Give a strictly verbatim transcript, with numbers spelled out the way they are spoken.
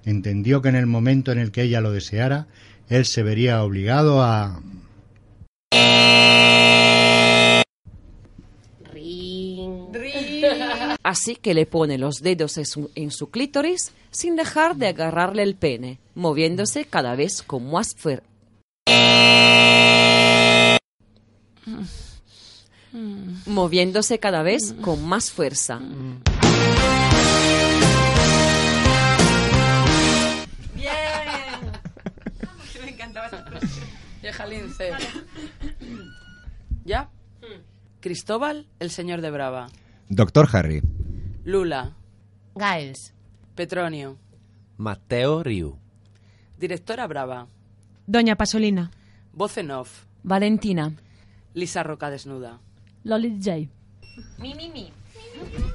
entendió que en el momento en el que ella lo deseara, él se vería obligado a... Ring. Ring. Así que le pone los dedos en su, en su clítoris sin dejar de agarrarle el pene, moviéndose cada vez con más fuerza. Moviéndose cada vez con más fuerza. Bien. Me encantaba esa expresión. Y Jalín C. ¿Ya? Cristóbal, el señor de Brava. Doctor Harry. Lula. Giles. Petronio. Matteo Riu. Directora Brava. Doña Pasolina. Voz en off. Valentina. Lisa Roca desnuda. Lolly J. Mi, mi, mi.